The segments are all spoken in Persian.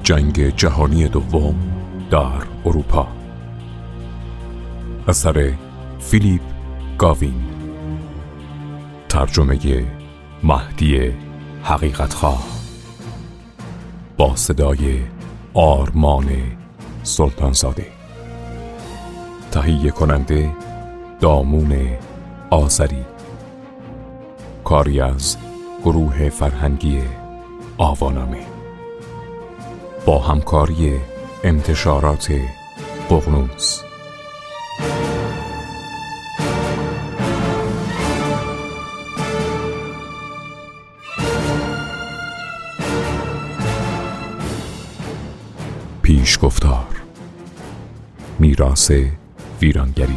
جنگ جهانی دوم در اروپا، اثر فیلیپ گاوین، ترجمه مهدی حقیقتخواه، با صدای آرمان سلطانزاده، تهیه کننده دامون آذری، کاری از گروه فرهنگی آوانامه با همکاری انتشارات ققنوس. پیشگفتار، میراث ویرانگری.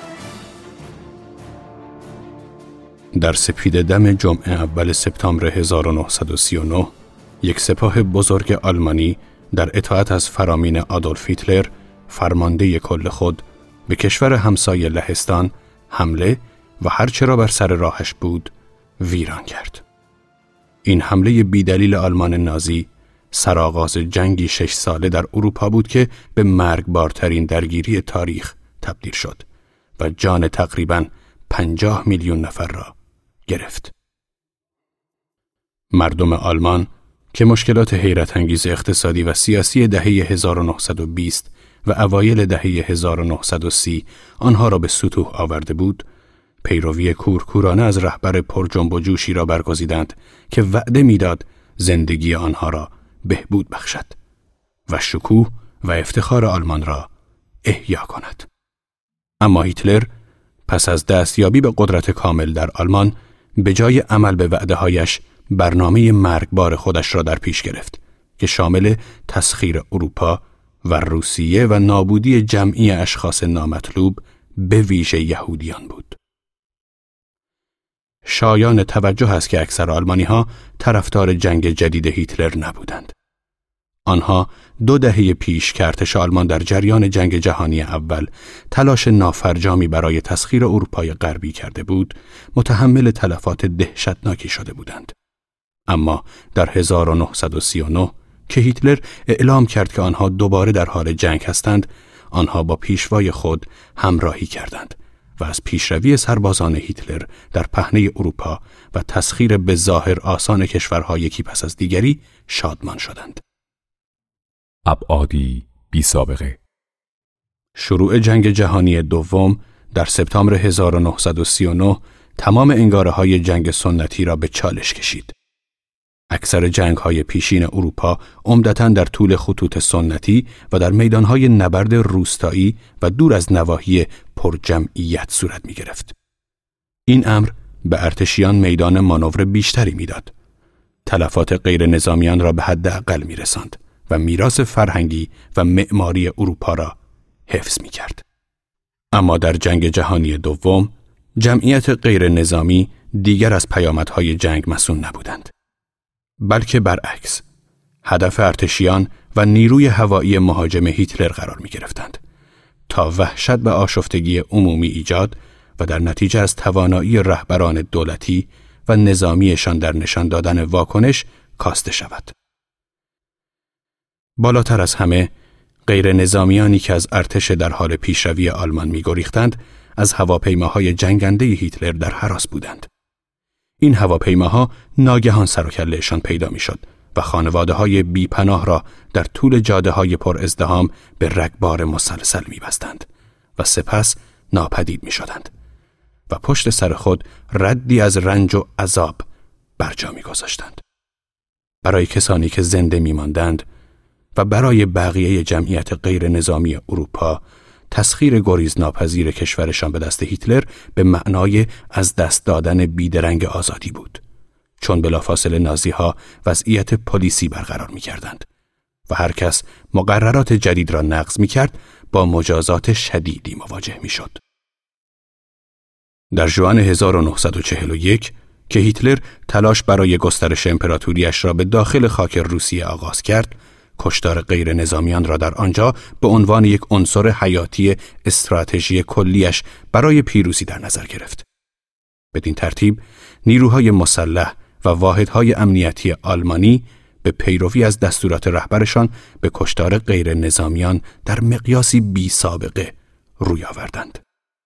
در سپید دم جمعه اول سپتامبر 1939 یک سپاه بزرگ آلمانی در اطاعت از فرامین آدولف هیتلر، فرمانده کل خود، به کشور همسایه لهستان حمله و هرچه را بر سر راهش بود ویران کرد. این حمله بیدلیل آلمان نازی سرآغاز جنگی 6 ساله در اروپا بود که به مرگبارترین درگیری تاریخ تبدیل شد و جان تقریباً 50 میلیون نفر را گرفت. مردم آلمان که مشکلات حیرت انگیز اقتصادی و سیاسی دهه 1920 و اوایل دهه 1930 آنها را به سطوح آورده بود، پیروی کورکورانه از رهبر پر جنب و جوشی را برگزیدند که وعده میداد زندگی آنها را بهبود بخشد و شکوه و افتخار آلمان را احیا کند. اما هیتلر پس از دستیابی به قدرت کامل در آلمان، به جای عمل به وعده‌هایش برنامه مرگبار خودش را در پیش گرفت که شامل تسخیر اروپا و روسیه و نابودی جمعی اشخاص نامطلوب به ویژه یهودیان بود. شایان توجه است که اکثر آلمانی‌ها طرفدار جنگ جدید هیتلر نبودند. آنها 2 دهه پیش که ارتش آلمان در جریان جنگ جهانی اول تلاش نافرجامی برای تسخیر اروپای غربی کرده بود، متحمل تلفات دهشتناکی شده بودند. اما در 1939 که هیتلر اعلام کرد که آنها دوباره در حال جنگ هستند، آنها با پیشوای خود همراهی کردند و از پیشروی سربازان هیتلر در پهنه اروپا و تسخیر به ظاهر آسان کشورها یکی پس از دیگری شادمان شدند. ابعادی بی سابقه. شروع جنگ جهانی دوم در سپتامبر 1939 تمام انگاره‌های جنگ سنتی را به چالش کشید. اکثر جنگ‌های پیشین اروپا عمدتاً در طول خطوط سنتی و در میدان‌های نبرد روستایی و دور از نواحی پرجمعیت صورت می‌گرفت. این امر به ارتشیان میدان مانور بیشتری می‌داد. تلفات غیر نظامیان را به حداقل می‌رساند و میراث فرهنگی و معماری اروپا را حفظ می‌کرد. اما در جنگ جهانی دوم، جمعیت غیر نظامی دیگر از پیامدهای جنگ مسئول نبودند. بلکه برعکس، هدف ارتشیان و نیروی هوایی مهاجم هیتلر قرار می‌گرفتند تا وحشت و آشفتگی عمومی ایجاد و در نتیجه از توانایی رهبران دولتی و نظامیشان در نشان دادن واکنش کاسته شود. بالاتر از همه، غیر نظامیانی که از ارتش در حال پیشروی آلمان می‌گریختند، از هواپیماهای جنگنده هیتلر در هراس بودند. این هواپیماها ناگهان سر و کله‌شان پیدا می‌شد و خانواده‌های بی‌پناه را در طول جاده‌های پر ازدحام به رگبار مسلسل می‌بستند و سپس ناپدید می‌شدند و پشت سر خود ردی از رنج و عذاب برجا می‌گذاشتند. برای کسانی که زنده می‌ماندند و برای بقیه جمعیت غیر نظامی اروپا، تسخیر گریزناپذیر کشورشان به دست هیتلر به معنای از دست دادن بیدرنگ آزادی بود، چون بلافاصله نازی‌ها وضعیت پلیسی برقرار می‌کردند و هر کس مقررات جدید را نقض می‌کرد با مجازات شدیدی مواجه می‌شد. در ژوئن 1941 که هیتلر تلاش برای گسترش امپراتوریش را به داخل خاک روسیه آغاز کرد، کشتار غیر نظامیان را در آنجا به عنوان یک عنصر حیاتی استراتژی کلیش برای پیروزی در نظر گرفت. بدین ترتیب نیروهای مسلح و واحدهای امنیتی آلمانی به به پیروی از دستورات رهبرشان به کشتار غیر نظامیان در مقیاسی بی سابقه روی آوردند.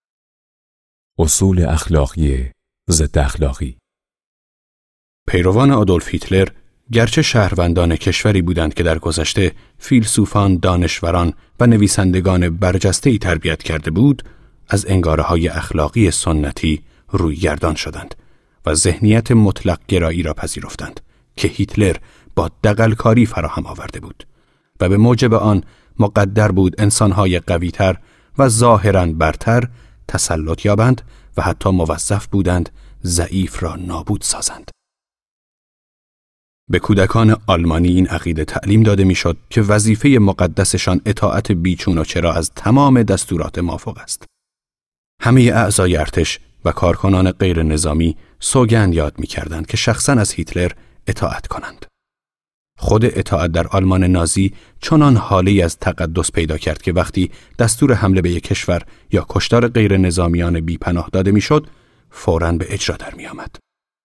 اصول اخلاقی ضد اخلاقی. پیروان آدولف هیتلر گرچه شهروندان کشوری بودند که در گذشته فیلسوفان، دانشوران و نویسندگان برجسته‌ای تربیت کرده بود، از انگاره‌های اخلاقی سنتی رویگردان شدند و ذهنیت مطلق گرایی را پذیرفتند که هیتلر با دغل‌کاری فراهم آورده بود و به موجب آن مقدر بود انسان‌های قوی‌تر و ظاهراً برتر تسلط یابند و حتی موظف بودند ضعیف را نابود سازند. به کودکان آلمانی این عقیده تعلیم داده میشد که وظیفه مقدسشان اطاعت بیچون و چرا از تمام دستورات مافوق است. همه اعضای ارتش و کارکنان غیر نظامی سوگند یاد می‌کردند که شخصاً از هیتلر اطاعت کنند. خود اطاعت در آلمان نازی چنان حاله‌ای از تقدس پیدا کرد که وقتی دستور حمله به یک کشور یا کشتار غیر نظامیان بی‌پناه داده میشد، فوراً به اجرا در می‌آمد.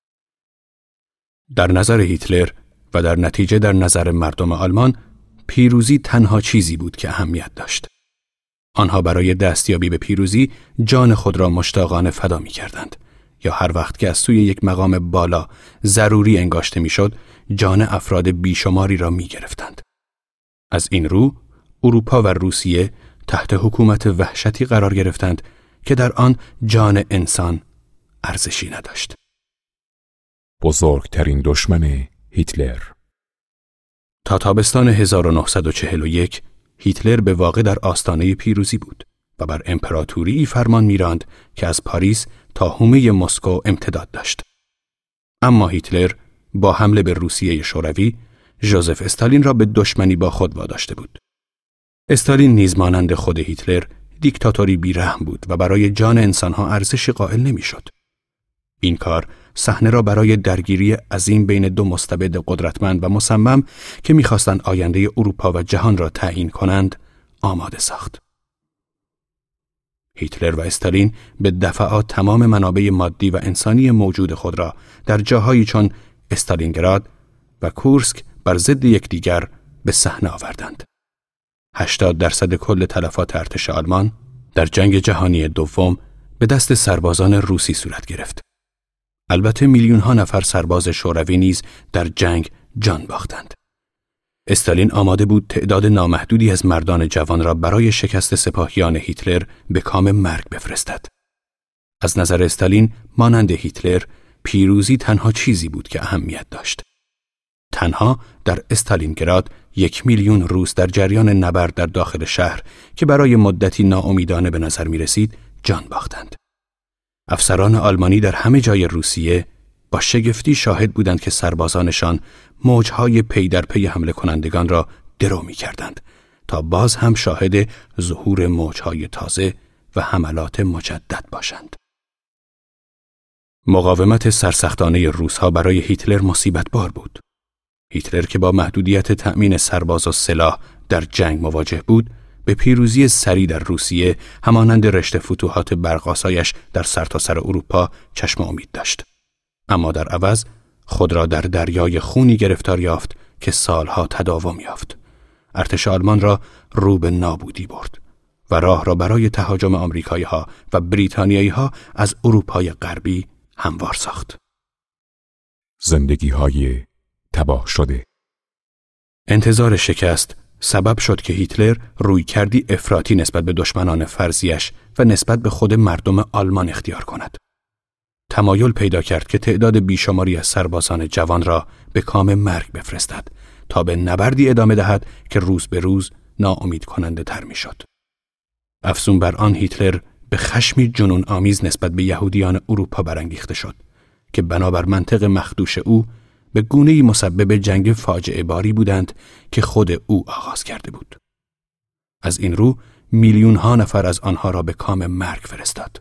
در نظر هیتلر و در نتیجه در نظر مردم آلمان، پیروزی تنها چیزی بود که اهمیت داشت. آنها برای دستیابی به پیروزی جان خود را مشتاقانه فدا می‌کردند یا هر وقت که از سوی یک مقام بالا ضروری انگاشته می‌شد، جان افراد بیشماری را می‌گرفتند. از این رو، اروپا و روسیه تحت حکومت وحشتی قرار گرفتند که در آن جان انسان ارزشی نداشت. بزرگترین دشمن هیتلر. تا تابستان 1941 هیتلر به واقع در آستانه پیروزی بود و بر امپراتوری فرمان می‌راند که از پاریس تا حومه مسکو امتداد داشت. اما هیتلر با حمله به روسیه شوروی ژوزف استالین را به دشمنی با خود واداشته بود. استالین نیز مانند خود هیتلر دیکتاتوری بی‌رحم بود و برای جان انسانها ارزشی قائل نمی‌شد. این کار صحنه را برای درگیری عظیم بین دو مستبد قدرتمند و مصمم که می‌خواستند آینده اروپا و جهان را تعیین کنند آماده ساخت. هیتلر و استالین به دفعات تمام منابع مادی و انسانی موجود خود را در جاهایی چون استالینگراد و کورسک بر ضد یکدیگر به صحنه آوردند. 80% کل تلفات ارتش آلمان در جنگ جهانی دوم به دست سربازان روسی صورت گرفت. البته میلیون‌ها نفر سرباز شوروی نیز در جنگ جان باختند. استالین آماده بود تعداد نامحدودی از مردان جوان را برای شکست سپاهیان هیتلر به کام مرگ بفرستد. از نظر استالین مانند هیتلر پیروزی تنها چیزی بود که اهمیت داشت. تنها در استالینگراد 1 میلیون روس در جریان نبرد در داخل شهر که برای مدتی ناامیدانه به نظر می رسید جان باختند. افسران آلمانی در همه جای روسیه با شگفتی شاهد بودند که سربازانشان موجهای پی در پی حمله کنندگان را درو می کردند تا باز هم شاهد ظهور موجهای تازه و حملات مجدد باشند. مقاومت سرسختانه روس‌ها برای هیتلر مصیبت بار بود. هیتلر که با محدودیت تأمین سرباز و سلاح در جنگ مواجه بود، به پیروزی سریع در روسیه همانند رشته فتوحات برق‌آسایش در سرتاسر اروپا چشم امید داشت. اما در عوض خود را در دریای خونی گرفتار یافت که سالها تداوم یافت. ارتش آلمان را رو به نابودی برد و راه را برای تهاجم آمریکایی‌ها و بریتانیایی‌ها از اروپای غربی هموار ساخت. زندگی‌های تباه شده. انتظار شکست سبب شد که هیتلر رویکردی افراطی نسبت به دشمنان فرضیش و نسبت به خود مردم آلمان اختیار کند. تمایل پیدا کرد که تعداد بیشماری از سربازان جوان را به کام مرگ بفرستد تا به نبردی ادامه دهد که روز به روز ناامید کننده تر می شد. افزون بر آن هیتلر به خشمی جنون آمیز نسبت به یهودیان اروپا برانگیخته شد که بنابر منطق مخدوش او به گونه‌ای مسبب جنگ فاجعه باری بودند که خود او آغاز کرده بود. از این رو میلیون‌ها نفر از آنها را به کام مرگ فرستاد.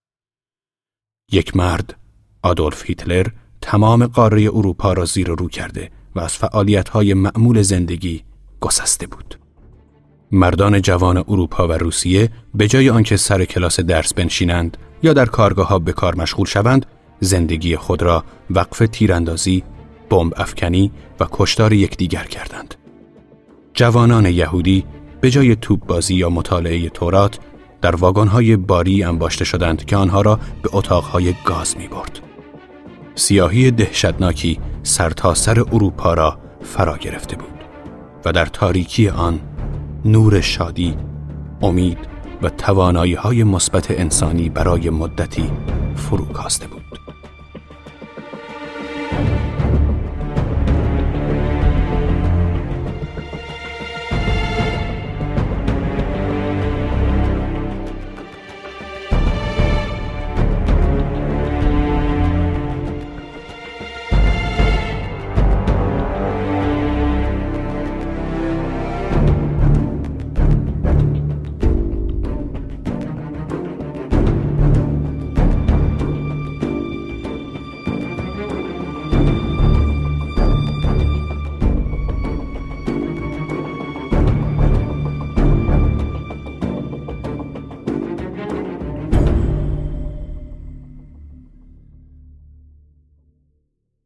یک مرد، آدولف هیتلر، تمام قاره اروپا را زیر و رو کرده و از فعالیت‌های معمول زندگی گسسته بود. مردان جوان اروپا و روسیه به جای آنکه سر کلاس درس بنشینند یا در کارگاه‌ها به کار مشغول شوند، زندگی خود را وقف تیراندازی، بمب افکنی و کشتار یکدیگر کردند. جوانان یهودی به جای توپ بازی یا مطالعه تورات در واگن‌های باری انباشته شدند که آنها را به اتاق‌های گاز می‌برد. سیاهی دهشتناکی سرتاسر اروپا را فرا گرفته بود و در تاریکی آن نور شادی، امید و توانایی‌های مثبت انسانی برای مدتی فرو کاسته بود.